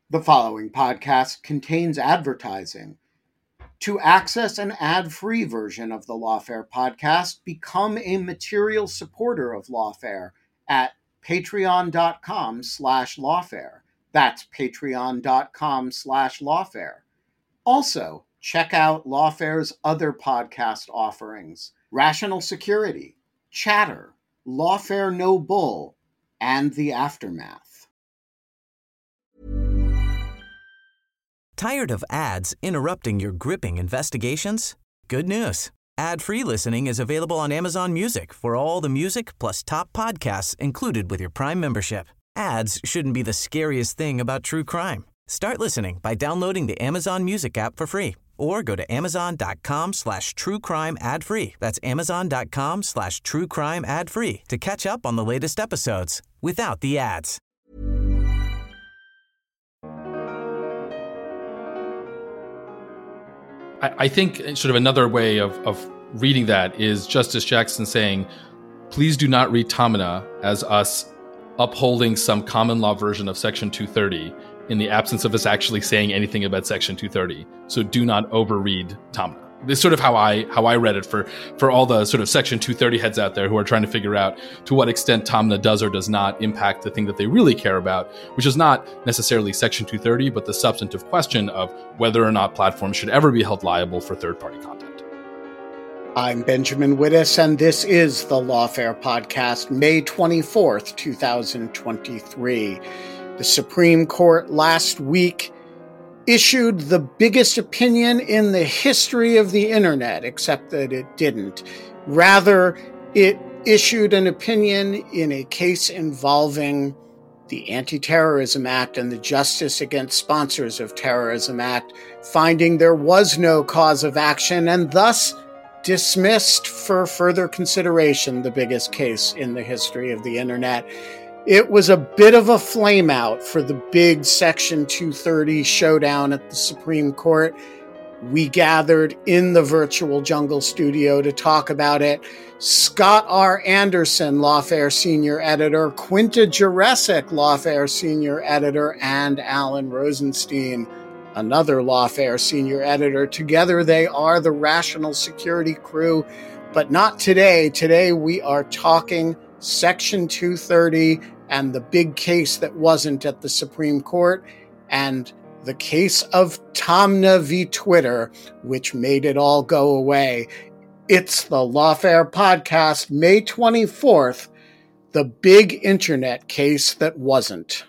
The following podcast contains advertising. To access an ad-free version of the Lawfare podcast, become a material supporter of Lawfare at patreon.com/lawfare. That's patreon.com/lawfare. Also, check out Lawfare's other podcast offerings: Rational Security, Chatter, Lawfare No Bull, and The Aftermath. Tired of ads interrupting your gripping investigations? Good news. Ad-free listening is available on Amazon Music for all the music plus top podcasts included with your Prime membership. Ads shouldn't be the scariest thing about true crime. Start listening by downloading the Amazon Music app for free or go to amazon.com/truecrime ad-free. That's amazon.com/truecrime ad-free to catch up on the latest episodes without the ads. I think sort of another way of reading that is Justice Jackson saying, please do not read Tamina as us upholding some common law version of Section 230 in the absence of us actually saying anything about Section 230. So do not overread Tamina. This is sort of how I read it for all the sort of Section 230 heads out there who are trying to figure out to what extent Tamina does or does not impact the thing that they really care about, which is not necessarily Section 230, but the substantive question of whether or not platforms should ever be held liable for third-party content. I'm Benjamin Wittes, and this is the Lawfare Podcast, May 24th, 2023. The Supreme Court last week issued the biggest opinion in the history of the internet, except that it didn't. Rather, it issued an opinion in a case involving the Anti-Terrorism Act and the Justice Against Sponsors of Terrorism Act, finding there was no cause of action and thus dismissed for further consideration the biggest case in the history of the internet. It was a bit of a flameout for the big Section 230 showdown at the Supreme Court. We gathered in the virtual Jungle studio to talk about it. Scott R. Anderson, Lawfare Senior Editor, Quinta Jurecic, Lawfare Senior Editor, and Alan Rosenstein, another Lawfare Senior Editor. Together they are the Rational Security crew, but not today. Today we are talking Section 230 and the big case that wasn't at the Supreme Court, and the case of Tamina v. Twitter, which made it all go away. It's the Lawfare Podcast, May 24th, the big internet case that wasn't.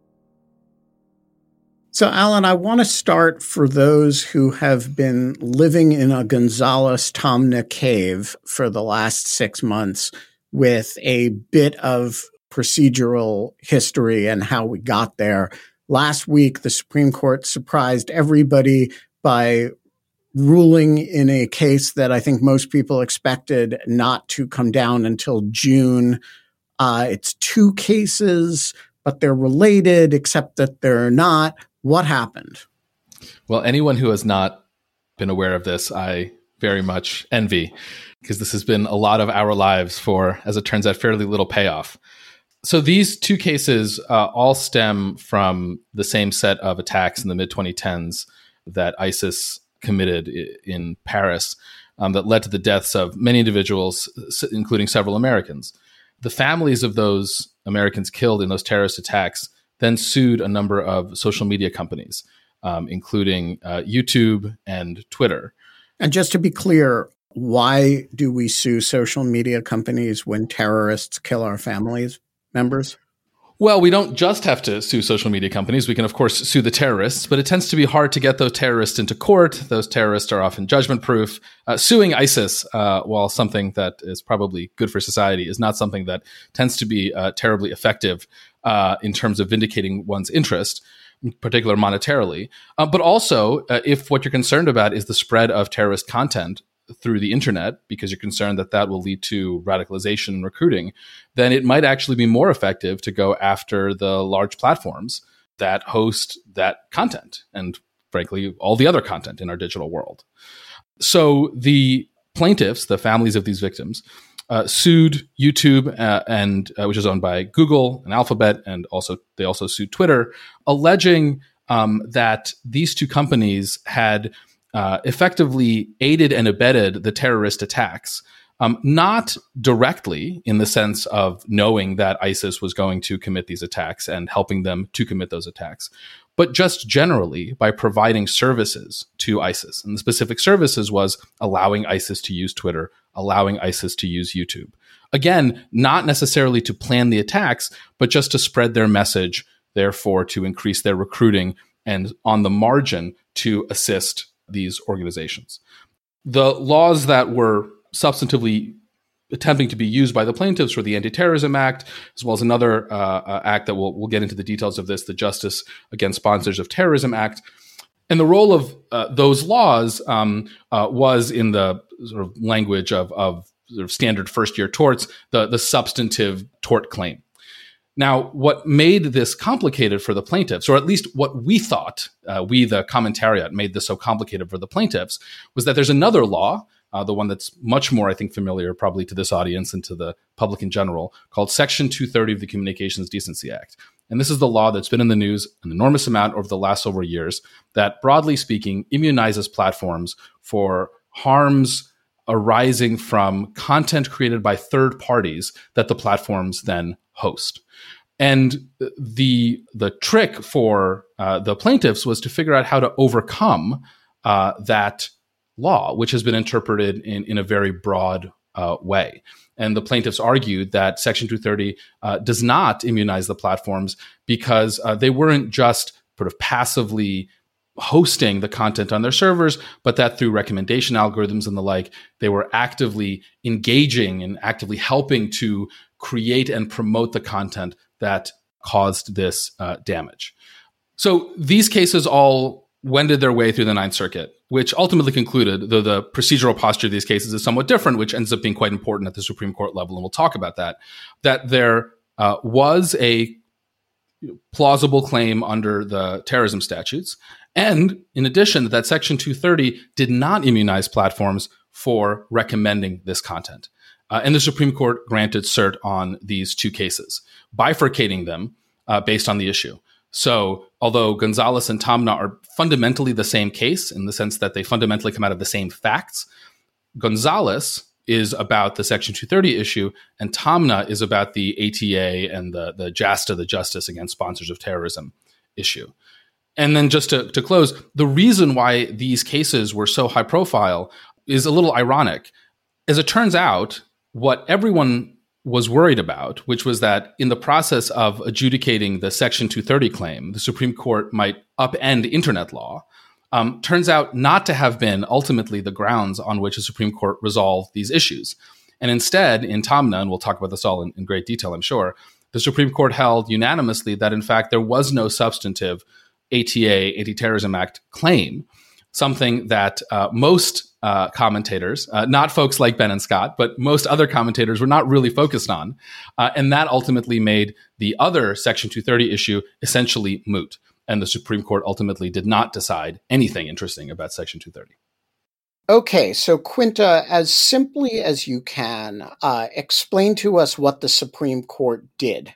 So, Alan, I want to start for those who have been living in a Gonzales-Tamina cave for the last 6 months with a bit of procedural history and how we got there. Last week, the Supreme Court surprised everybody by ruling in a case that I think most people expected not to come down until June. It's two cases, but they're related, except that they're not. What happened? Well, anyone who has not been aware of this, I very much envy, because this has been a lot of our lives for, as it turns out, fairly little payoff. So these two cases all stem from the same set of attacks in the mid-2010s that ISIS committed in Paris that led to the deaths of many individuals, including several Americans. The families of those Americans killed in those terrorist attacks then sued a number of social media companies, including YouTube and Twitter. And just to be clear, why do we sue social media companies when terrorists kill our families members? Well, we don't just have to sue social media companies. We can, of course, sue the terrorists, but it tends to be hard to get those terrorists into court. Those terrorists are often judgment-proof. Suing ISIS, while something that is probably good for society, is not something that tends to be terribly effective in terms of vindicating one's interest, in particular monetarily. But also, if what you're concerned about is the spread of terrorist content through the internet, because you're concerned that that will lead to radicalization and recruiting, then it might actually be more effective to go after the large platforms that host that content and, frankly, all the other content in our digital world. So the plaintiffs, the families of these victims, sued YouTube, which is owned by Google and Alphabet, and they also sued Twitter, alleging that these two companies had effectively aided and abetted the terrorist attacks. Not directly in the sense of knowing that ISIS was going to commit these attacks and helping them to commit those attacks, but just generally by providing services to ISIS. And the specific services was allowing ISIS to use Twitter, allowing ISIS to use YouTube. Again, not necessarily to plan the attacks, but just to spread their message, therefore to increase their recruiting and on the margin to assist these organizations. The laws that were substantively attempting to be used by the plaintiffs were the Anti-Terrorism Act, as well as another act that we'll get into the details of this, the Justice Against Sponsors of Terrorism Act. And the role of those laws was in the sort of language of sort of standard first-year torts, the substantive tort claim. Now, what made this complicated for the plaintiffs, or at least what we thought, we, the commentariat, made this so complicated for the plaintiffs, was that there's another law, the one that's much more, I think, familiar probably to this audience and to the public in general, called Section 230 of the Communications Decency Act. And this is the law that's been in the news an enormous amount over the last several years that, broadly speaking, immunizes platforms for harms arising from content created by third parties that the platforms then host. And the trick for the plaintiffs was to figure out how to overcome that law, which has been interpreted in a very broad way. And the plaintiffs argued that Section 230 does not immunize the platforms because they weren't just sort of passively hosting the content on their servers, but that through recommendation algorithms and the like, they were actively engaging and actively helping to create and promote the content that caused this damage. So these cases all wended their way through the Ninth Circuit, which ultimately concluded, though the procedural posture of these cases is somewhat different, which ends up being quite important at the Supreme Court level, and we'll talk about that there was a plausible claim under the terrorism statutes. And in addition, that Section 230 did not immunize platforms for recommending this content. And the Supreme Court granted cert on these two cases, bifurcating them based on the issue. So although Gonzalez and Tomna are fundamentally the same case in the sense that they fundamentally come out of the same facts, Gonzalez is about the Section 230 issue, and Tomna is about the ATA and the JASTA, the Justice Against Sponsors of Terrorism issue. And then just to close, the reason why these cases were so high profile is a little ironic. As it turns out, what everyone was worried about, which was that in the process of adjudicating the Section 230 claim, the Supreme Court might upend internet law, turns out not to have been ultimately the grounds on which the Supreme Court resolved these issues. And instead, in Tomna, and we'll talk about this all in great detail, I'm sure, the Supreme Court held unanimously that, in fact, there was no substantive ATA, Anti-Terrorism Act claim, something that most commentators, not folks like Ben and Scott, but most other commentators were not really focused on. And that ultimately made the other Section 230 issue essentially moot. And the Supreme Court ultimately did not decide anything interesting about Section 230. Okay, so Quinta, as simply as you can, explain to us what the Supreme Court did.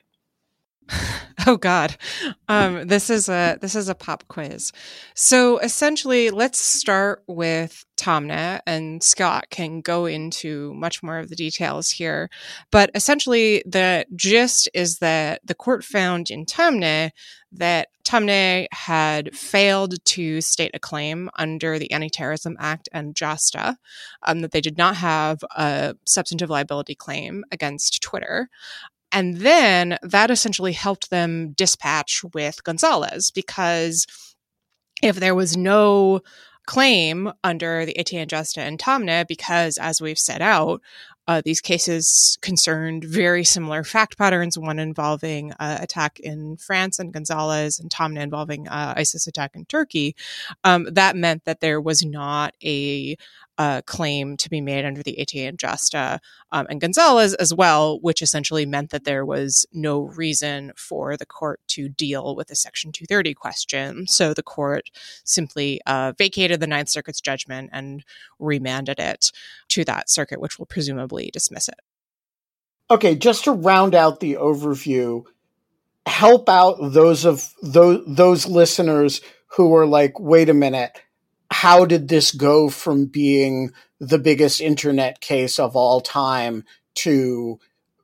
Oh God, this is a pop quiz. So essentially, let's start with Tomna, and Scott can go into much more of the details here. But essentially, the gist is that the court found in Tomna that Tomna had failed to state a claim under the Anti-Terrorism Act and JASTA, that they did not have a substantive liability claim against Twitter. And then that essentially helped them dispatch with Gonzalez, because if there was no claim under the ATA and JASTA and Tomna, because as we've set out, these cases concerned very similar fact patterns, one involving attack in France and Gonzalez, and Tomna involving ISIS attack in Turkey, that meant that there was not a claim to be made under the ATA and JASTA and Gonzalez as well, which essentially meant that there was no reason for the court to deal with the Section 230 question. So the court simply vacated the Ninth Circuit's judgment and remanded it to that circuit, which will presumably dismiss it. Okay, just to round out the overview, help out those listeners who are like, wait a minute, how did this go from being the biggest internet case of all time to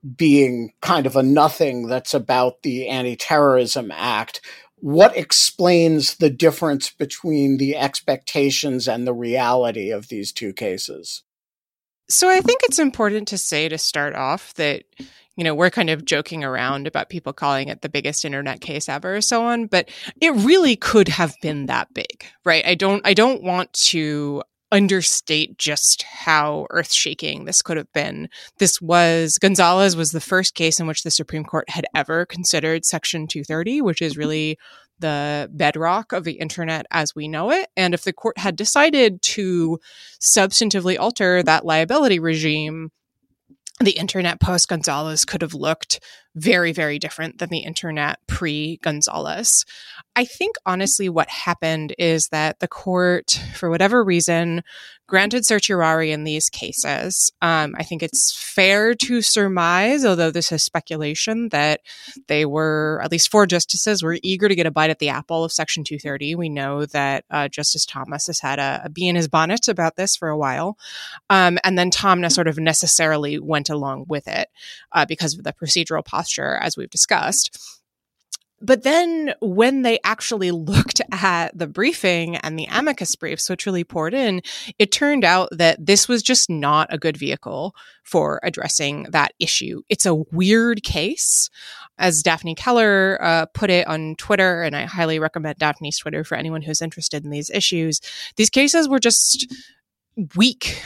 being kind of a nothing that's about the Anti-Terrorism Act? What explains the difference between the expectations and the reality of these two cases? So I think it's important to say to start off that, we're kind of joking around about people calling it the biggest internet case ever or so on, but it really could have been that big, right? I don't want to understate just how earth-shaking this could have been. Gonzalez was the first case in which the Supreme Court had ever considered Section 230, which is really the bedrock of the internet as we know it. And if the court had decided to substantively alter that liability regime, the internet post-Gonzalez could have looked very, very different than the internet pre-Gonzalez. I think, honestly, what happened is that the court, for whatever reason, granted certiorari in these cases. I think it's fair to surmise, although this is speculation, that they were, at least 4 justices, were eager to get a bite at the apple of Section 230. We know that Justice Thomas has had a bee in his bonnet about this for a while. And then Tomna sort of necessarily went along with it because of the procedural posture, as we've discussed. But then when they actually looked at the briefing and the amicus briefs, which really poured in, it turned out that this was just not a good vehicle for addressing that issue. It's a weird case. As Daphne Keller put it on Twitter, and I highly recommend Daphne's Twitter for anyone who's interested in these issues, these cases were just weak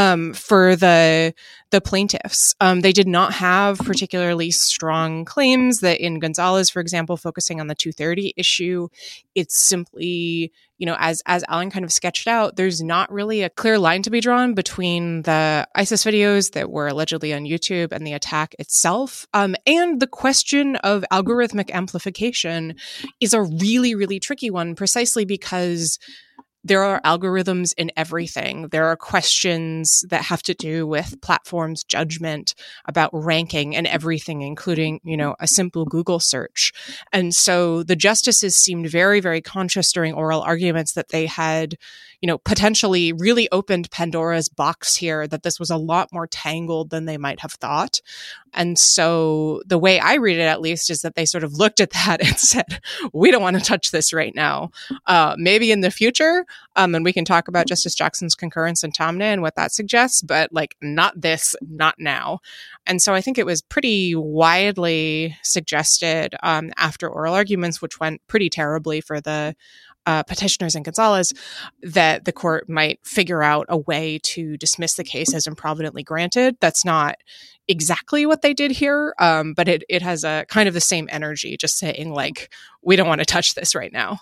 for the plaintiffs. They did not have particularly strong claims. That in Gonzalez, for example, focusing on the 230 issue, it's simply, as Alan kind of sketched out, there's not really a clear line to be drawn between the ISIS videos that were allegedly on YouTube and the attack itself. And the question of algorithmic amplification is a really, really tricky one, precisely because there are algorithms in everything. There are questions that have to do with platforms' judgment about ranking and everything, including, a simple Google search. And so the justices seemed very, very conscious during oral arguments that they had, potentially really opened Pandora's box here, that this was a lot more tangled than they might have thought. And so the way I read it, at least, is that they sort of looked at that and said, we don't want to touch this right now. Maybe in the future, and we can talk about Justice Jackson's concurrence in Tomna and what that suggests, but not this, not now. And so I think it was pretty widely suggested after oral arguments, which went pretty terribly for the petitioners in Gonzalez, that the court might figure out a way to dismiss the case as improvidently granted. That's not exactly what they did here, but it has a kind of the same energy, just saying we don't want to touch this right now.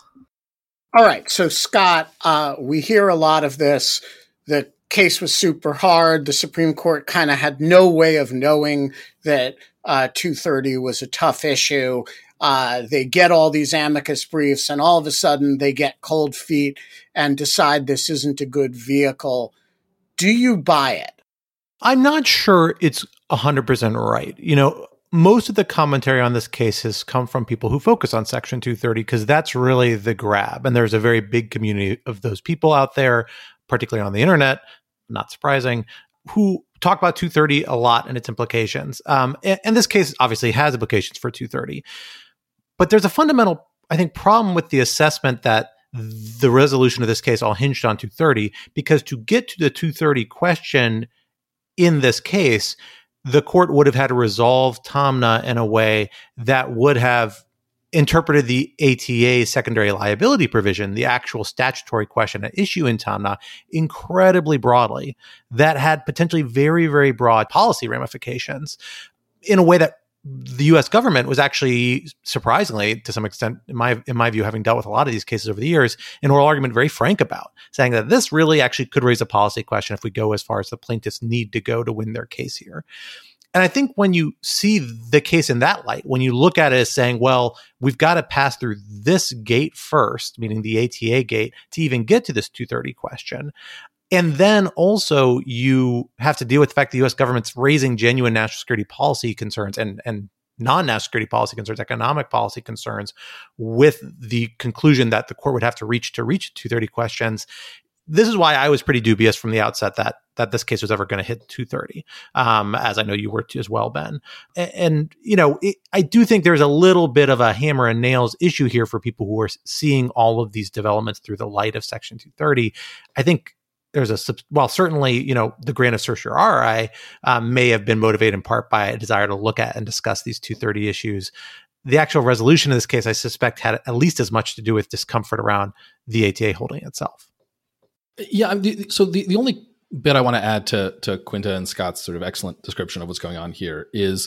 All right. So, Scott, we hear a lot of this. The case was super hard. The Supreme Court kind of had no way of knowing that 230 was a tough issue. They get all these amicus briefs, and all of a sudden they get cold feet and decide this isn't a good vehicle. Do you buy it? I'm not sure it's 100% right. Most of the commentary on this case has come from people who focus on Section 230 because that's really the grab. And there's a very big community of those people out there, particularly on the internet, not surprising, who talk about 230 a lot and its implications. And this case obviously has implications for 230. But there's a fundamental, I think, problem with the assessment that the resolution of this case all hinged on 230, because to get to the 230 question in this case, the court would have had to resolve Tomna in a way that would have interpreted the ATA secondary liability provision, the actual statutory question at issue in Tomna, incredibly broadly, that had potentially very, very broad policy ramifications in a way that the U.S. government was actually, surprisingly, to some extent, in my view, having dealt with a lot of these cases over the years, in oral argument, very frank about, saying that this really actually could raise a policy question if we go as far as the plaintiffs need to go to win their case here. And I think when you see the case in that light, when you look at it as saying, well, we've got to pass through this gate first, meaning the ATA gate, to even get to this 230 question. And then also you have to deal with the fact the U.S. government's raising genuine national security policy concerns and non-national security policy concerns, economic policy concerns, with the conclusion that the court would have to reach 230 questions. This is why I was pretty dubious from the outset that this case was ever going to hit 230, as I know you were as well, Ben. And I do think there's a little bit of a hammer and nails issue here for people who are seeing all of these developments through the light of Section 230. I think there's certainly, the grant of certiorari may have been motivated in part by a desire to look at and discuss these 230 issues. The actual resolution of this case, I suspect, had at least as much to do with discomfort around the ATA holding itself. Yeah. So the only bit I want to add to Quinta and Scott's sort of excellent description of what's going on here is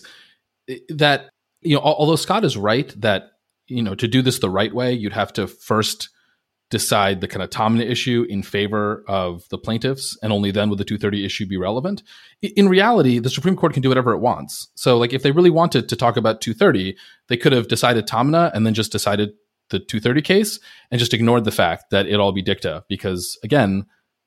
that, although Scott is right that, to do this the right way, you'd have to first decide the kind of Tomna issue in favor of the plaintiffs, and only then would the 230 issue be relevant. In reality, the Supreme Court can do whatever it wants. So if they really wanted to talk about 230, they could have decided Tomna and then just decided the 230 case and just ignored the fact that it all be dicta, because again,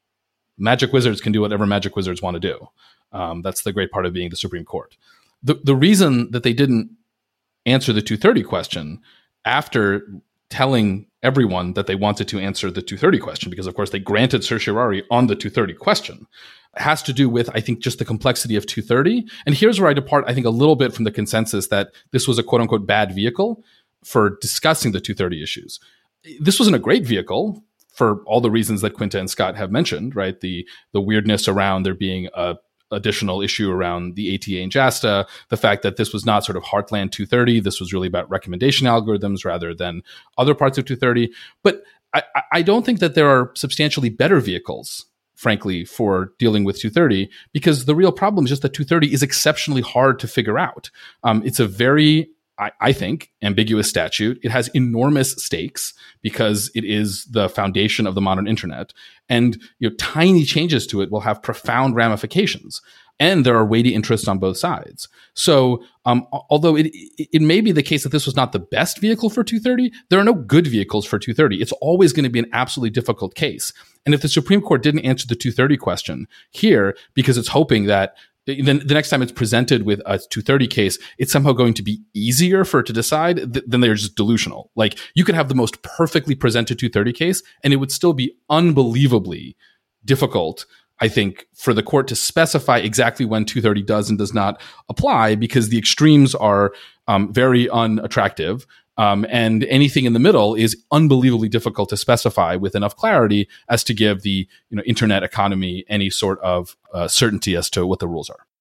magic wizards can do whatever magic wizards want to do. That's the great part of being the Supreme Court. The reason that they didn't answer the 230 question after telling everyone that they wanted to answer the 230 question, because of course they granted certiorari on the 230 question, has to do with, I think, just the complexity of 230. And here's where I depart, I think, a little bit from the consensus that this was a quote unquote bad vehicle for discussing the 230 issues. This wasn't a great vehicle for all the reasons that Quinta and Scott have mentioned, right? The weirdness around there being a additional issue around the ATA and JASTA, the fact that this was not sort of heartland 230, this was really about recommendation algorithms rather than other parts of 230. But I don't think that there are substantially better vehicles, frankly, for dealing with 230, because the real problem is just that 230 is exceptionally hard to figure out. It's a very, I think, ambiguous statute. It has enormous stakes because it is the foundation of the modern internet. And tiny changes to it will have profound ramifications. And there are weighty interests on both sides. So although it may be the case that this was not the best vehicle for 230, there are no good vehicles for 230. It's always going to be an absolutely difficult case. And if the Supreme Court didn't answer the 230 question here because it's hoping that then the next time it's presented with a 230 case, it's somehow going to be easier for it to decide, then they're just delusional. You could have the most perfectly presented 230 case, and it would still be unbelievably difficult, I think, for the court to specify exactly when 230 does and does not apply, because the extremes are very unattractive. And anything in the middle is unbelievably difficult to specify with enough clarity as to give the internet economy any sort of certainty as to what the rules are.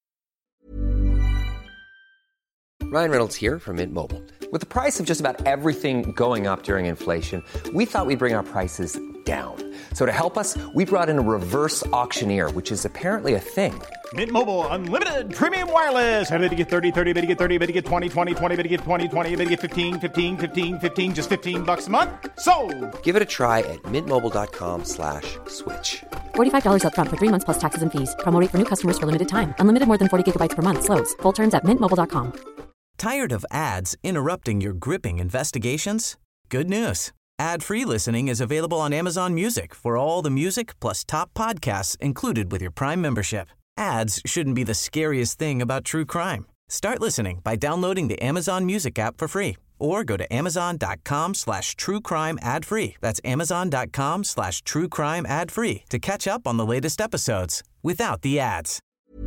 Ryan Reynolds here from Mint Mobile. With the price of just about everything going up during inflation, we thought we'd bring our prices down. So to help us, we brought in a reverse auctioneer, which is apparently a thing. Mint Mobile Unlimited Premium Wireless. How to get 30, 30, bit to get 30, bit to get 20, 20, 20, bit to get 20, 20, bit to get 15, 15, 15, 15, just $15 a month? Sold! Give it a try at mintmobile.com/switch. $45 up front for 3 months plus taxes and fees. Promo rate for new customers for limited time. Unlimited more than 40 gigabytes per month. Slows full terms at mintmobile.com. Tired of ads interrupting your gripping investigations? Good news. Ad-free listening is available on Amazon Music for all the music plus top podcasts included with your Prime membership. Ads shouldn't be the scariest thing about true crime. Start listening by downloading the Amazon Music app for free or go to amazon.com/truecrime ad-free. That's amazon.com/truecrime ad-free to catch up on the latest episodes without the ads.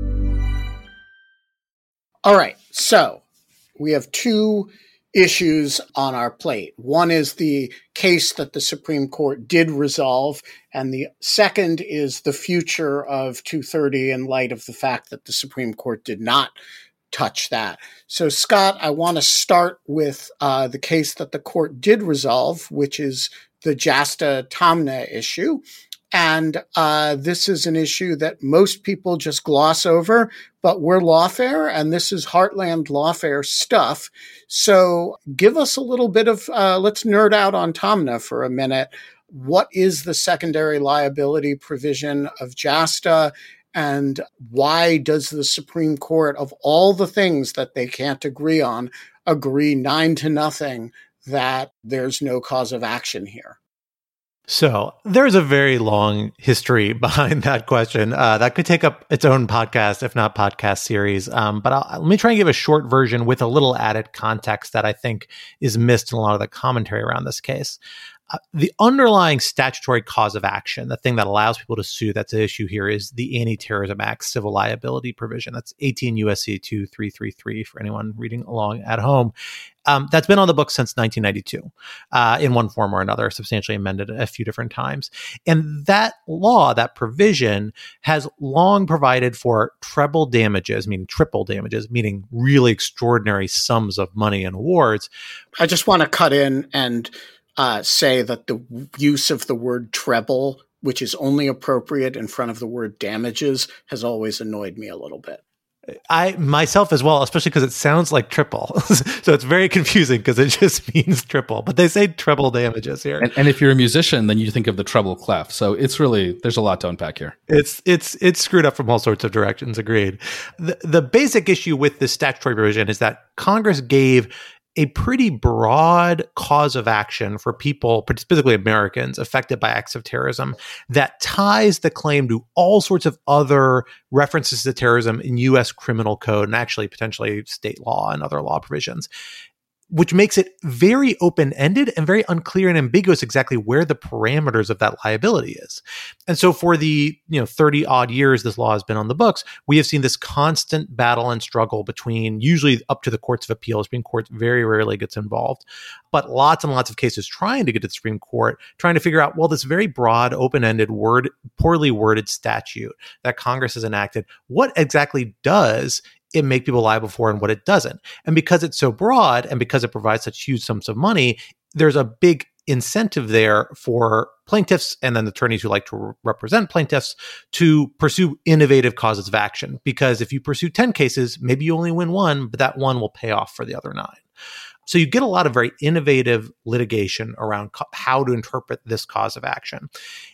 All right, so we have two issues on our plate. One is the case that the Supreme Court did resolve, and the second is the future of 230 in light of the fact that the Supreme Court did not touch that. So, Scott, I want to start with the case that the court did resolve, which is the JASTA-Tomna issue. And this is an issue that most people just gloss over, but we're Lawfare, and this is Heartland Lawfare stuff. So give us a little bit of, let's nerd out on Tomna for a minute. What is the secondary liability provision of JASTA, and why does the Supreme Court, of all the things that they can't agree on, agree 9-0 that there's no cause of action here? So there's a very long history behind that question. That could take up its own podcast, if not podcast series. But let me try and give a short version with a little added context that I think is missed in a lot of the commentary around this case. The underlying statutory cause of action, the thing that allows people to sue that's at issue here, is the Anti-Terrorism Act civil liability provision. That's 18 U.S.C. 2333 for anyone reading along at home. That's been on the books since 1992 in one form or another, substantially amended a few different times. And that law, that provision, has long provided for treble damages, meaning triple damages, meaning really extraordinary sums of money and awards. I just want to cut in and say that the use of the word treble, which is only appropriate in front of the word damages, has always annoyed me a little bit. I myself as well, especially because it sounds like triple. So it's very confusing because it just means triple, but they say treble damages here. And if you're a musician, then you think of the treble clef. So it's really, there's a lot to unpack here. It's screwed up from all sorts of directions. Agreed. The basic issue with this statutory provision is that Congress gave a pretty broad cause of action for people, specifically Americans, affected by acts of terrorism that ties the claim to all sorts of other references to terrorism in U.S. criminal code and actually potentially state law and other law provisions, which makes it very open-ended and very unclear and ambiguous exactly where the parameters of that liability is. And so for the 30-odd years this law has been on the books, we have seen this constant battle and struggle between, usually up to the courts of appeal. Supreme Court very rarely gets involved, but lots and lots of cases trying to get to the Supreme Court, trying to figure out, well, this very broad, open-ended, poorly worded statute that Congress has enacted, what exactly does it make people liable for and what it doesn't? And because it's so broad and because it provides such huge sums of money, there's a big incentive there for plaintiffs and then attorneys who like to represent plaintiffs to pursue innovative causes of action. Because if you pursue 10 cases, maybe you only win one, but that one will pay off for the other 9. So you get a lot of very innovative litigation around how to interpret this cause of action.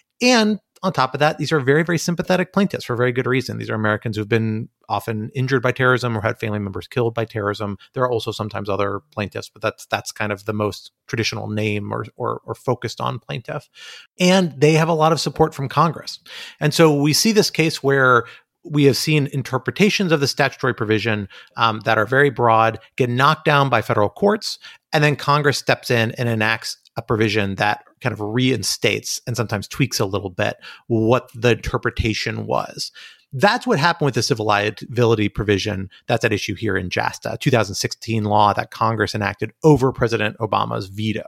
And on top of that, these are very, very sympathetic plaintiffs for very good reason. These are Americans who've been often injured by terrorism or had family members killed by terrorism. There are also sometimes other plaintiffs, but that's kind of the most traditional name or focused on plaintiff. And they have a lot of support from Congress. And so we see this case where we have seen interpretations of the statutory provision that are very broad get knocked down by federal courts, and then Congress steps in and enacts a provision that kind of reinstates and sometimes tweaks a little bit what the interpretation was. That's what happened with the civil liability provision that's at issue here in JASTA, a 2016 law that Congress enacted over President Obama's veto,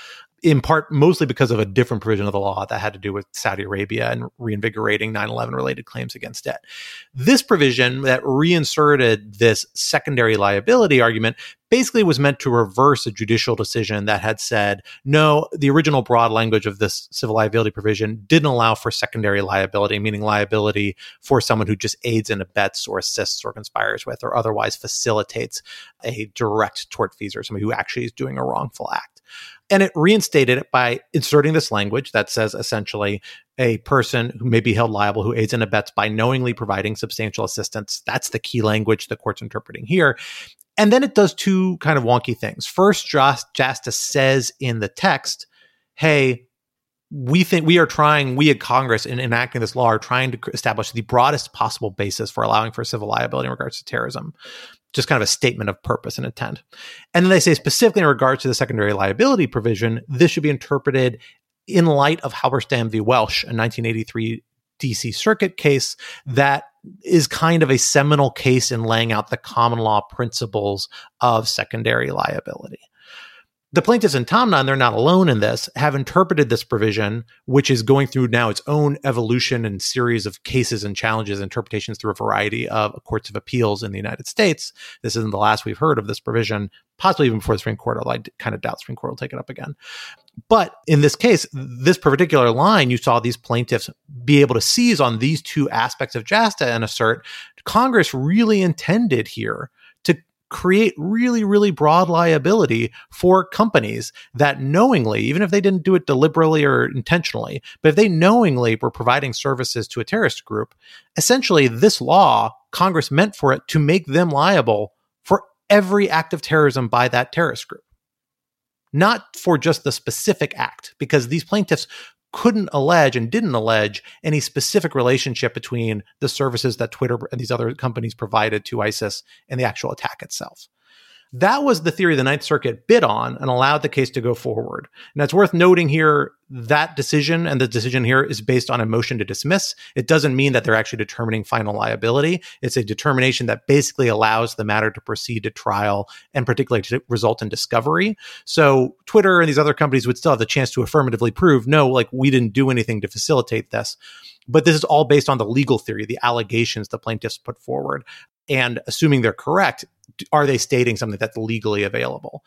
in part mostly because of a different provision of the law that had to do with Saudi Arabia and reinvigorating 9/11 related claims against it. This provision that reinserted this secondary liability argument basically was meant to reverse a judicial decision that had said, no, the original broad language of this civil liability provision didn't allow for secondary liability, meaning liability for someone who just aids and abets or assists or conspires with or otherwise facilitates a direct tortfeasor, somebody who actually is doing a wrongful act. And it reinstated it by inserting this language that says essentially a person who may be held liable who aids and abets by knowingly providing substantial assistance. That's the key language the court's interpreting here. And then it does two kind of wonky things. First, JASTA says in the text, hey, we at Congress in enacting this law are trying to establish the broadest possible basis for allowing for civil liability in regards to terrorism. Just kind of a statement of purpose and intent. And then they say specifically in regards to the secondary liability provision, this should be interpreted in light of Halberstam v. Welsh, a 1983 DC Circuit case that is kind of a seminal case in laying out the common law principles of secondary liability. The plaintiffs in Tomna, and they're not alone in this, have interpreted this provision, which is going through now its own evolution and series of cases and challenges, interpretations through a variety of courts of appeals in the United States. This isn't the last we've heard of this provision, possibly even before the Supreme Court, although I kind of doubt the Supreme Court will take it up again. But in this case, this particular line, you saw these plaintiffs be able to seize on these two aspects of JASTA and assert Congress really intended here to create really, really broad liability for companies that knowingly, even if they didn't do it deliberately or intentionally, but if they knowingly were providing services to a terrorist group, essentially this law, Congress meant for it to make them liable for every act of terrorism by that terrorist group. Not for just the specific act, because these plaintiffs couldn't allege and didn't allege any specific relationship between the services that Twitter and these other companies provided to ISIS and the actual attack itself. That was the theory the Ninth Circuit bid on and allowed the case to go forward. And it's worth noting here that decision, and the decision here is based on a motion to dismiss. It doesn't mean that they're actually determining final liability. It's a determination that basically allows the matter to proceed to trial and particularly to result in discovery. So Twitter and these other companies would still have the chance to affirmatively prove, no, like we didn't do anything to facilitate this. But this is all based on the legal theory, the allegations the plaintiffs put forward. And assuming they're correct, are they stating something that's legally available?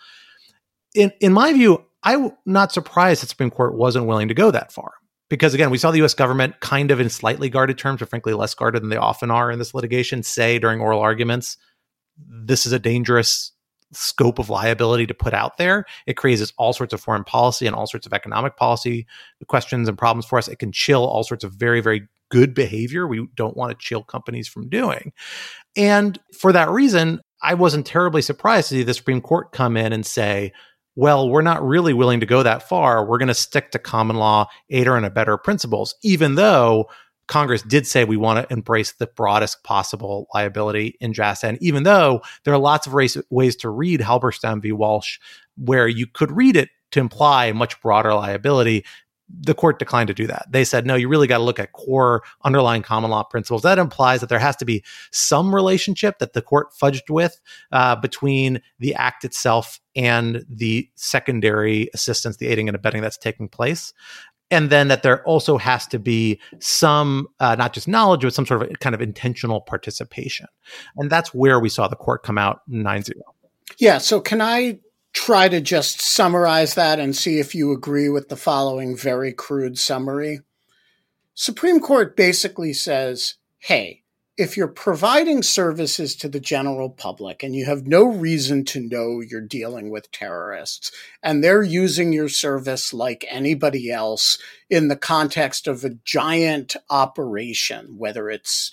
In my view, I'm not surprised that the Supreme Court wasn't willing to go that far. Because again, we saw the U.S. government kind of in slightly guarded terms, or frankly less guarded than they often are in this litigation, say during oral arguments, this is a dangerous scope of liability to put out there. It creates all sorts of foreign policy and all sorts of economic policy questions and problems for us. It can chill all sorts of very, very good behavior we don't want to chill companies from doing. And for that reason, I wasn't terribly surprised to see the Supreme Court come in and say, well, we're not really willing to go that far. We're going to stick to common law, aider and abettor principles, even though Congress did say we want to embrace the broadest possible liability in JASTA. And even though there are lots of ways to read Halberstam v. Walsh, where you could read it to imply a much broader liability, the court declined to do that. They said, no, you really got to look at core underlying common law principles. That implies that there has to be some relationship that the court fudged with between the act itself and the secondary assistance, the aiding and abetting that's taking place. And then that there also has to be some, not just knowledge, but some sort of kind of intentional participation. And that's where we saw the court come out 9-0. Yeah, so can I try to just summarize that and see if you agree with the following very crude summary? Supreme Court basically says, hey, if you're providing services to the general public and you have no reason to know you're dealing with terrorists, and they're using your service like anybody else in the context of a giant operation, whether it's,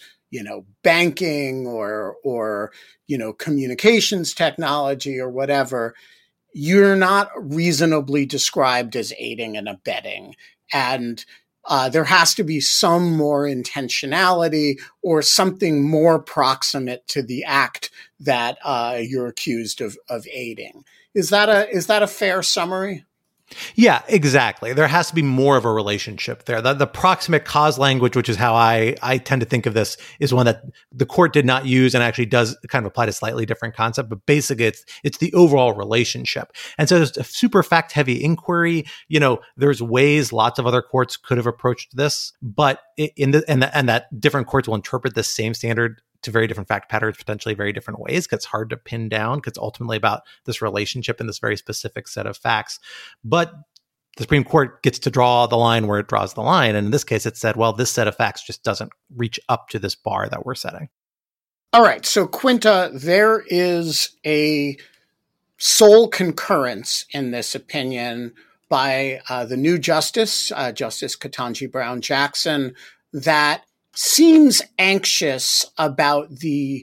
banking or communications technology or whatever, you're not reasonably described as aiding and abetting. And there has to be some more intentionality or something more proximate to the act that you're accused of aiding. Is that a fair summary? Yeah, exactly. There has to be more of a relationship there. The proximate cause language, which is how I tend to think of this, is one that the court did not use and actually does kind of apply to a slightly different concept. But basically, it's the overall relationship. And so there's a super fact-heavy inquiry. There's ways lots of other courts could have approached this, but and that different courts will interpret the same standard to very different fact patterns, potentially very different ways, because it's hard to pin down, because it's ultimately about this relationship and this very specific set of facts. But the Supreme Court gets to draw the line where it draws the line. And in this case, it said, well, this set of facts just doesn't reach up to this bar that we're setting. All right. So, Quinta, there is a sole concurrence in this opinion by the new justice, Justice Ketanji Brown Jackson, that seems anxious about the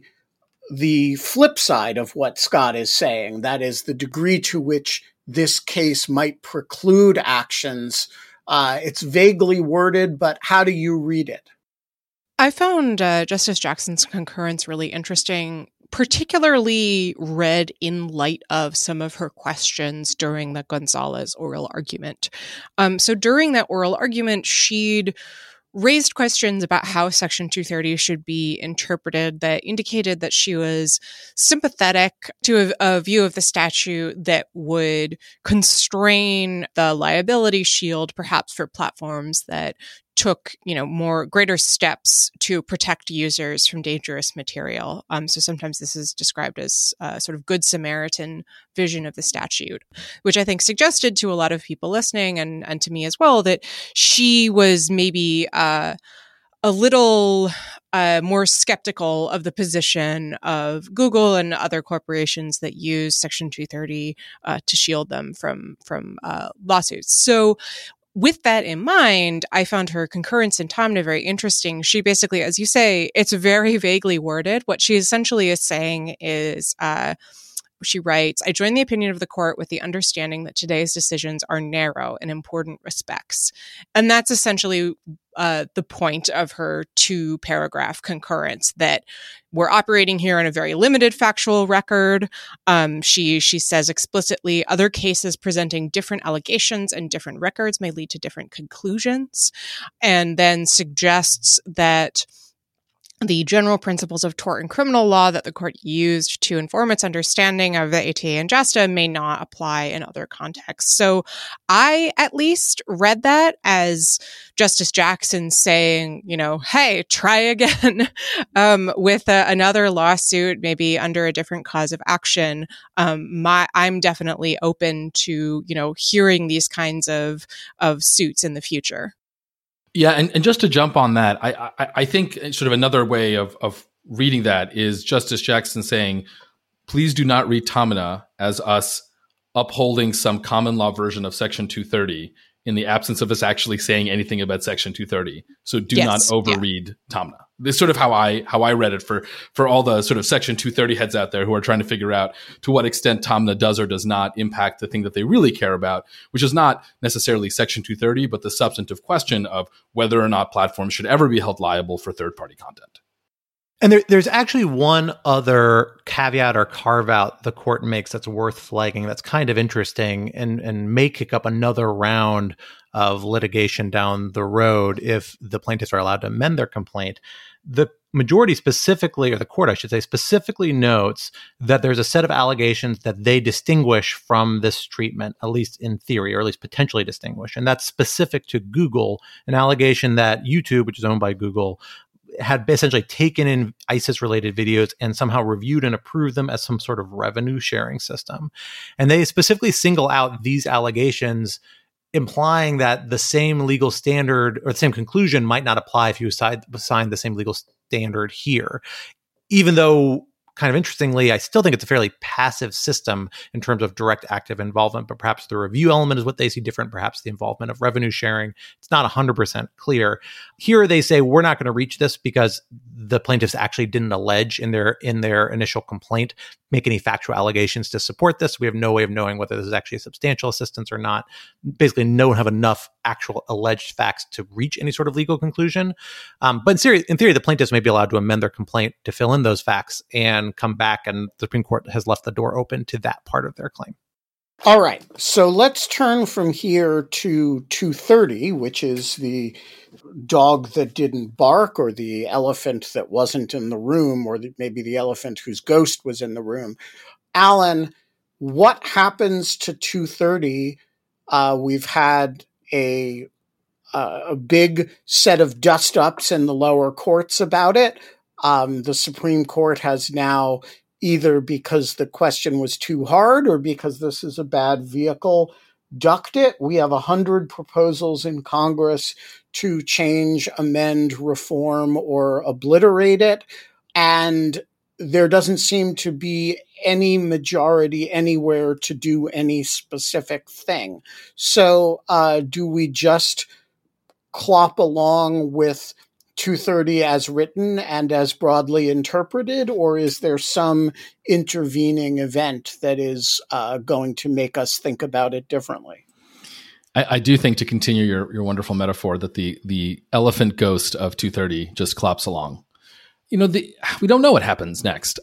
flip side of what Scott is saying. That is the degree to which this case might preclude actions. It's vaguely worded, but how do you read it? I found Justice Jackson's concurrence really interesting, particularly read in light of some of her questions during the Gonzalez oral argument. So during that oral argument, she'd raised questions about how Section 230 should be interpreted that indicated that she was sympathetic to a view of the statute that would constrain the liability shield, perhaps for platforms that took, greater steps to protect users from dangerous material. So sometimes this is described as a sort of Good Samaritan vision of the statute, which I think suggested to a lot of people listening and to me as well that she was maybe a little more skeptical of the position of Google and other corporations that use Section 230 to shield them from lawsuits. So with that in mind, I found her concurrence in Tomna very interesting. She basically, as you say, it's very vaguely worded. What she essentially is saying is she writes, I join the opinion of the court with the understanding that today's decisions are narrow in important respects. And that's essentially the point of her 2-paragraph concurrence, that we're operating here on a very limited factual record. She says explicitly, other cases presenting different allegations and different records may lead to different conclusions, and then suggests that the general principles of tort and criminal law that the court used to inform its understanding of the ATA and JASTA may not apply in other contexts. So I at least read that as Justice Jackson saying, hey, try again with another lawsuit, maybe under a different cause of action. I'm definitely open to, hearing these kinds of suits in the future. Yeah, and just to jump on that, I think sort of another way of reading that is Justice Jackson saying, please do not read Tamina as us upholding some common law version of Section 230 in the absence of us actually saying anything about Section 230. So do not overread Tamina. This is sort of how I read it for all the sort of Section 230 heads out there who are trying to figure out to what extent Tamina does or does not impact the thing that they really care about, which is not necessarily Section 230, but the substantive question of whether or not platforms should ever be held liable for third-party content. And there's actually one other caveat or carve out the court makes that's worth flagging that's kind of interesting and may kick up another round of litigation down the road if the plaintiffs are allowed to amend their complaint. The majority specifically, or the court, I should say, specifically notes that there's a set of allegations that they distinguish from this treatment, at least in theory, or at least potentially distinguish. And that's specific to Google, an allegation that YouTube, which is owned by Google, had essentially taken in ISIS-related videos and somehow reviewed and approved them as some sort of revenue sharing system. And they specifically single out these allegations, implying that the same legal standard or the same conclusion might not apply if you assigned the same legal standard here. Even though, kind of interestingly, I still think it's a fairly passive system in terms of direct active involvement, but perhaps the review element is what they see different, perhaps the involvement of revenue sharing. It's not 100% clear. Here they say, we're not going to reach this because the plaintiffs actually didn't allege in their initial complaint, make any factual allegations to support this. We have no way of knowing whether this is actually a substantial assistance or not. Basically, no one have enough actual alleged facts to reach any sort of legal conclusion. But in theory, the plaintiffs may be allowed to amend their complaint to fill in those facts and come back, and the Supreme Court has left the door open to that part of their claim. All right, so let's turn from here to 230, which is the dog that didn't bark, or the elephant that wasn't in the room, or maybe the elephant whose ghost was in the room. Alan, what happens to 230? We've had a big set of dust-ups in the lower courts about it. The Supreme Court has now, either because the question was too hard or because this is a bad vehicle, ducked it. We have 100 proposals in Congress to change, amend, reform, or obliterate it. And there doesn't seem to be any majority anywhere to do any specific thing. So do we just clop along with 230 as written and as broadly interpreted, or is there some intervening event that is going to make us think about it differently? I do think, to continue your wonderful metaphor, that the elephant ghost of 230 just clops along. We don't know what happens next.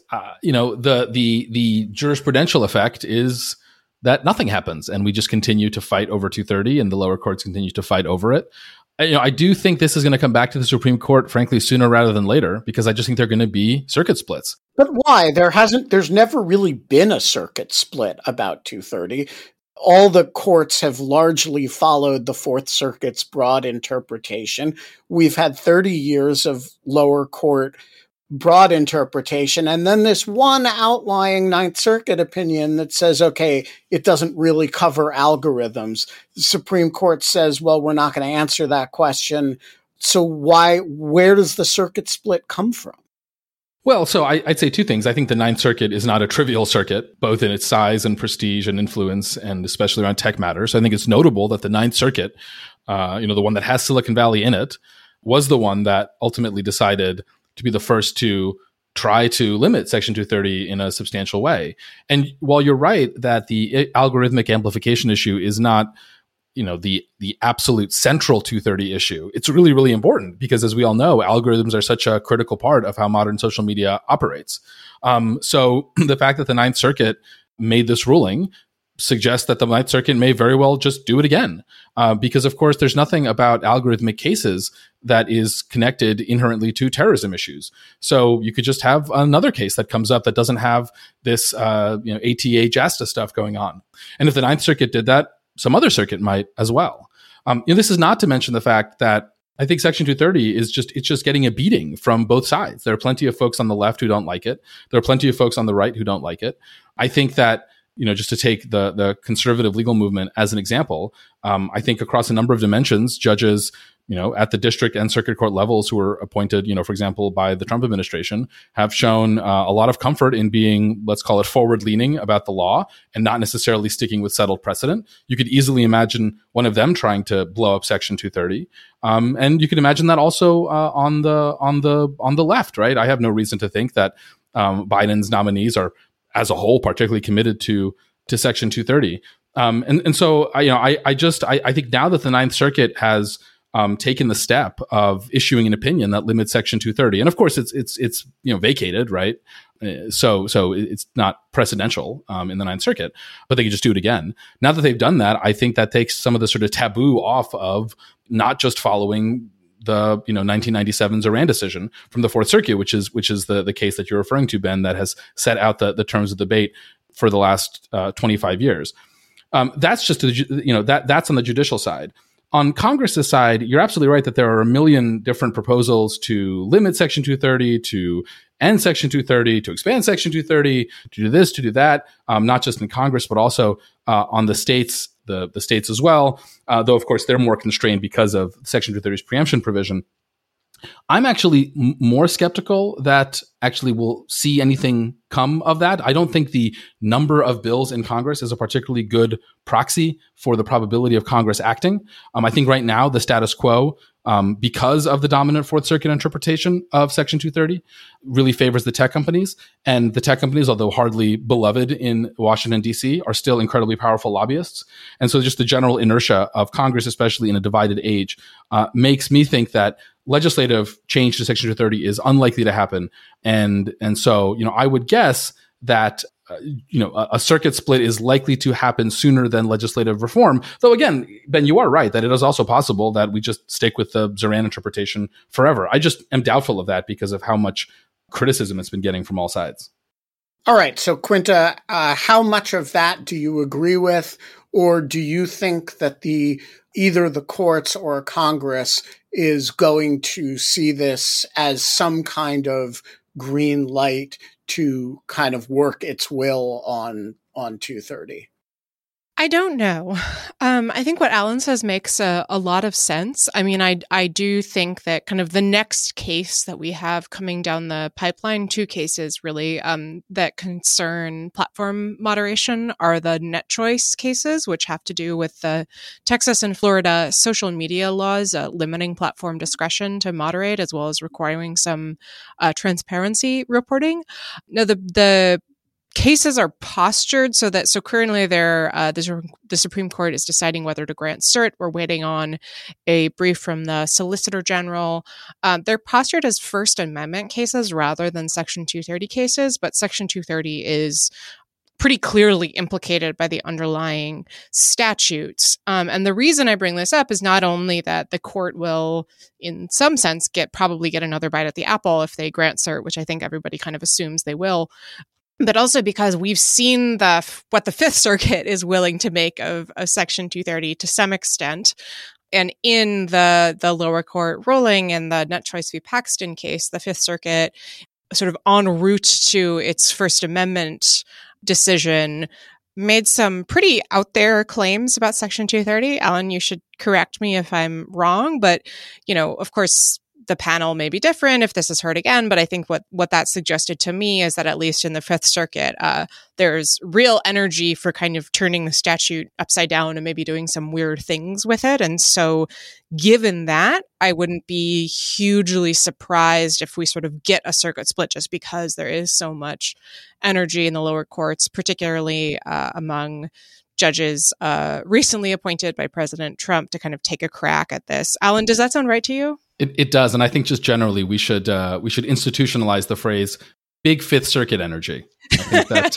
The jurisprudential effect is that nothing happens, and we just continue to fight over 230, and the lower courts continue to fight over it. I do think this is going to come back to the Supreme Court, frankly, sooner rather than later, because I just think there are going to be circuit splits. But why? There's never really been a circuit split about 230. All the courts have largely followed the Fourth Circuit's broad interpretation. We've had 30 years of lower court broad interpretation, and then this one outlying Ninth Circuit opinion that says, okay, it doesn't really cover algorithms. The Supreme Court says, well, we're not going to answer that question. So where does the circuit split come from? Well, so I'd say two things. I think the Ninth Circuit is not a trivial circuit, both in its size and prestige and influence, and especially around tech matters. So I think it's notable that the Ninth Circuit, the one that has Silicon Valley in it, was the one that ultimately decided to be the first to try to limit Section 230 in a substantial way. And while you're right that the algorithmic amplification issue is not, the absolute central 230 issue, it's really, really important because, as we all know, algorithms are such a critical part of how modern social media operates. So the fact that the Ninth Circuit made this ruling suggests that the Ninth Circuit may very well just do it again. Because, of course, there's nothing about algorithmic cases that is connected inherently to terrorism issues. So you could just have another case that comes up that doesn't have this ATA JASTA stuff going on. And if the Ninth Circuit did that, some other circuit might as well. This is not to mention the fact that I think Section 230 is just getting a beating from both sides. There are plenty of folks on the left who don't like it. There are plenty of folks on the right who don't like it. I think that, just to take the conservative legal movement as an example, I think across a number of dimensions, judges, at the district and circuit court levels who were appointed, for example, by the Trump administration, have shown a lot of comfort in being, let's call it, forward-leaning about the law and not necessarily sticking with settled precedent. You could easily imagine one of them trying to blow up Section 230, and you could imagine that also on the left, right? I have no reason to think that Biden's nominees are, as a whole, particularly committed to Section 230. And so I think now that the Ninth Circuit has taken the step of issuing an opinion that limits Section 230, and of course it's vacated, right? So it's not precedential in the Ninth Circuit, but they can just do it again. Now that they've done that, I think that takes some of the sort of taboo off of not just following the 1997 Zoran decision from the Fourth Circuit, which is the case that you're referring to, Ben, that has set out the terms of debate for the last 25 years. That's just that's on the judicial side. On Congress's side, you're absolutely right that there are a million different proposals to limit Section 230, to end Section 230, to expand Section 230, to do this, to do that, not just in Congress, but also on the states, the states as well, though, of course, they're more constrained because of Section 230's preemption provision. I'm actually more skeptical that actually we'll see anything come of that. I don't think the number of bills in Congress is a particularly good proxy for the probability of Congress acting. I think right now the status quo, because of the dominant Fourth Circuit interpretation of Section 230, really favors the tech companies. And the tech companies, although hardly beloved in Washington, D.C., are still incredibly powerful lobbyists. And so just the general inertia of Congress, especially in a divided age, makes me think that legislative change to Section 230 is unlikely to happen. And so, I would guess that, a circuit split is likely to happen sooner than legislative reform. Though again, Ben, you are right that it is also possible that we just stick with the Zoran interpretation forever. I just am doubtful of that because of how much criticism it's been getting from all sides. All right. So Quinta, how much of that do you agree with? Or do you think that either the courts or Congress is going to see this as some kind of green light to kind of work its will on 230? I don't know. I think what Alan says makes a lot of sense. I mean, I do think that kind of the next case that we have coming down the pipeline, two cases really that concern platform moderation, are the net choice cases, which have to do with the Texas and Florida social media laws limiting platform discretion to moderate, as well as requiring some transparency reporting. Now, the cases are postured so currently the Supreme Court is deciding whether to grant cert. We're waiting on a brief from the Solicitor General. They're postured as First Amendment cases rather than Section 230 cases, but Section 230 is pretty clearly implicated by the underlying statutes. And the reason I bring this up is not only that the court will, in some sense, probably get another bite at the apple if they grant cert, which I think everybody kind of assumes they will, but also because we've seen what the Fifth Circuit is willing to make of Section 230 to some extent. And in the lower court ruling in the Net Choice v. Paxton case, the Fifth Circuit, sort of en route to its First Amendment decision, made some pretty out there claims about Section 230. Alan, you should correct me if I'm wrong, but, of course, the panel may be different if this is heard again, but I think what that suggested to me is that at least in the Fifth Circuit, there's real energy for kind of turning the statute upside down and maybe doing some weird things with it. And so given that, I wouldn't be hugely surprised if we sort of get a circuit split just because there is so much energy in the lower courts, particularly among judges recently appointed by President Trump to kind of take a crack at this. Alan, does that sound right to you? It does. And I think just generally we should institutionalize the phrase big Fifth Circuit energy. I think that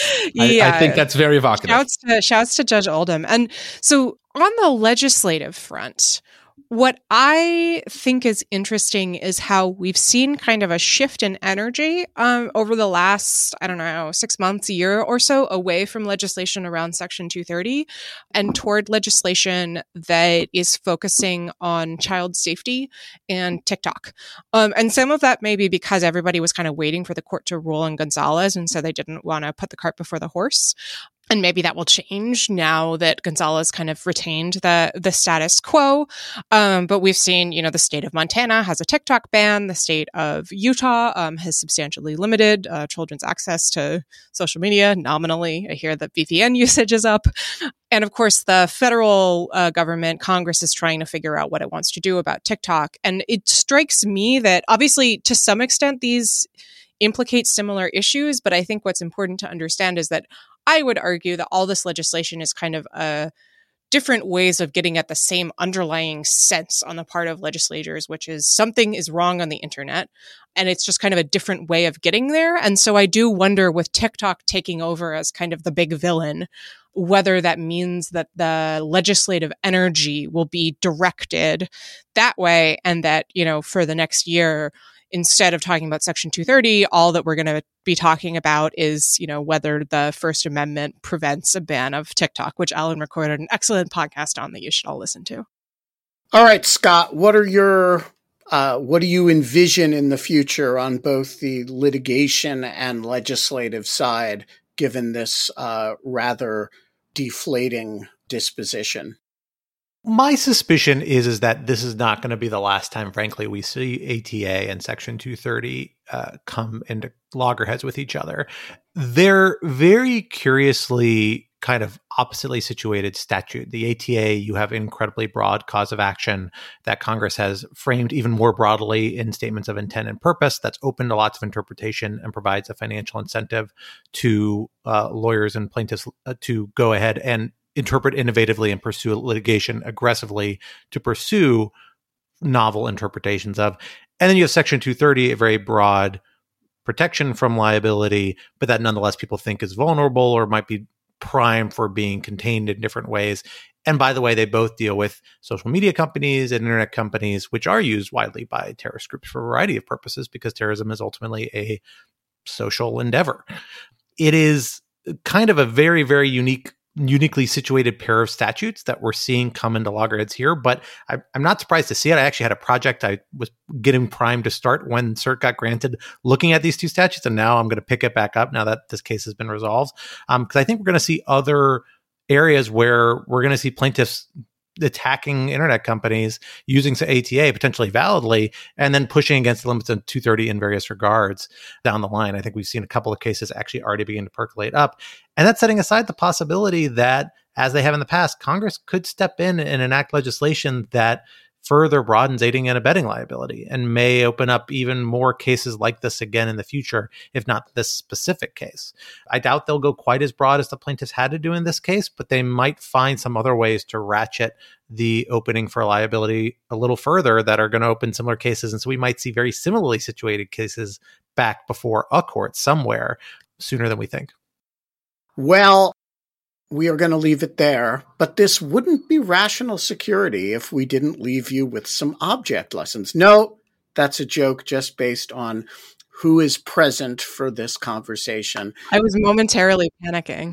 I think that's very evocative. Shouts to Judge Oldham. And so on the legislative front, what I think is interesting is how we've seen kind of a shift in energy over the last, 6 months, a year or so, away from legislation around Section 230 and toward legislation that is focusing on child safety and TikTok. And some of that may be because everybody was kind of waiting for the court to rule on Gonzalez, and so they didn't want to put the cart before the horse. And maybe that will change now that Gonzalez kind of retained the status quo. But we've seen, the state of Montana has a TikTok ban. The state of Utah has substantially limited children's access to social media nominally. I hear that VPN usage is up. And of course, the federal government, Congress, is trying to figure out what it wants to do about TikTok. And it strikes me that obviously, to some extent, these implicate similar issues. But I think what's important to understand is that I would argue that all this legislation is kind of different ways of getting at the same underlying sense on the part of legislators, which is something is wrong on the internet. And it's just kind of a different way of getting there. And so I do wonder, with TikTok taking over as kind of the big villain, whether that means that the legislative energy will be directed that way, and that, for the next year, instead of talking about Section 230, all that we're going to be talking about is, whether the First Amendment prevents a ban of TikTok, which Alan recorded an excellent podcast on that you should all listen to. All right, Scott, what do you envision in the future on both the litigation and legislative side, given this rather deflating disposition? My suspicion is that this is not going to be the last time, frankly, we see ATA and Section 230 come into loggerheads with each other. They're very curiously kind of oppositely situated statute. The ATA, you have incredibly broad cause of action that Congress has framed even more broadly in statements of intent and purpose. That's open to lots of interpretation and provides a financial incentive to lawyers and plaintiffs to go ahead and interpret innovatively and pursue litigation aggressively to pursue novel interpretations of. And then you have Section 230, a very broad protection from liability, but that nonetheless people think is vulnerable or might be prime for being contained in different ways. And by the way, they both deal with social media companies and internet companies, which are used widely by terrorist groups for a variety of purposes, because terrorism is ultimately a social endeavor. It is kind of a very, very uniquely situated pair of statutes that we're seeing come into loggerheads here, but I'm not surprised to see it. I actually had a project I was getting primed to start when cert got granted, looking at these two statutes, and now I'm going to pick it back up now that this case has been resolved, because I think we're going to see other areas where we're going to see plaintiffs attacking internet companies using ATA potentially validly, and then pushing against the limits of 230 in various regards down the line. I think we've seen a couple of cases actually already begin to percolate up. And that's setting aside the possibility that, as they have in the past, Congress could step in and enact legislation that further broadens aiding and abetting liability and may open up even more cases like this again in the future, if not this specific case. I doubt they'll go quite as broad as the plaintiffs had to do in this case, but they might find some other ways to ratchet the opening for liability a little further that are going to open similar cases. And so we might see very similarly situated cases back before a court somewhere sooner than we think. Well, we are going to leave it there, but this wouldn't be rational security if we didn't leave you with some object lessons. No, that's a joke just based on who is present for this conversation. I was momentarily panicking.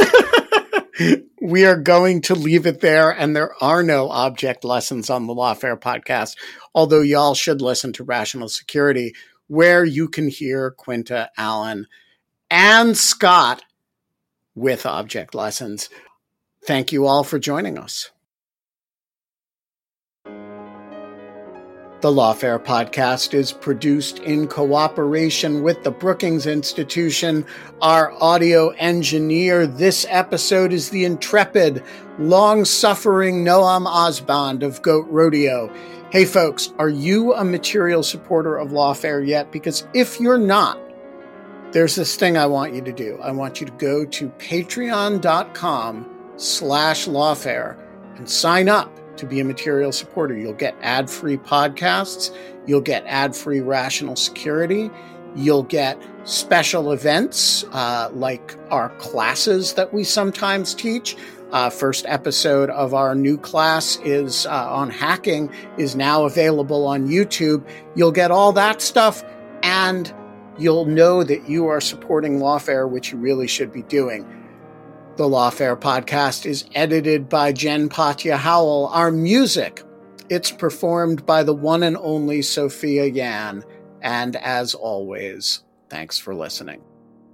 We are going to leave it there, and there are no object lessons on the Lawfare podcast, although y'all should listen to Rational Security, where you can hear Quinta, Alan, and Scott with object lessons. Thank you all for joining us. The Lawfare podcast is produced in cooperation with the Brookings Institution. Our audio engineer this episode is the intrepid, long-suffering Noam Osband of Goat Rodeo. Hey folks, are you a material supporter of Lawfare yet? Because if you're not, there's this thing I want you to do. I want you to go to patreon.com/Lawfare and sign up to be a material supporter. You'll get ad-free podcasts. You'll get ad-free Rational Security. You'll get special events like our classes that we sometimes teach. First episode of our new class is on hacking, is now available on YouTube. You'll get all that stuff, and you'll know that you are supporting Lawfare, which you really should be doing. The Lawfare podcast is edited by Jen Patja Howell. Our music, it's performed by the one and only Sophia Yan. And as always, thanks for listening.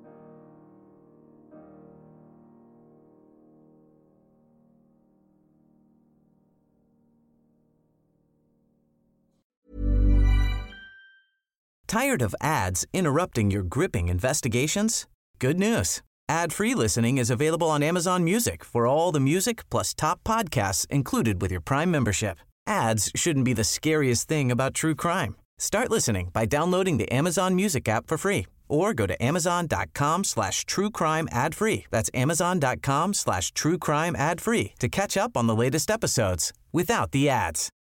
Tired of ads interrupting your gripping investigations? Good news. Ad-free listening is available on Amazon Music for all the music plus top podcasts included with your Prime membership. Ads shouldn't be the scariest thing about true crime. Start listening by downloading the Amazon Music app for free or go to amazon.com/truecrime ad-free. That's amazon.com/truecrime ad-free to catch up on the latest episodes without the ads.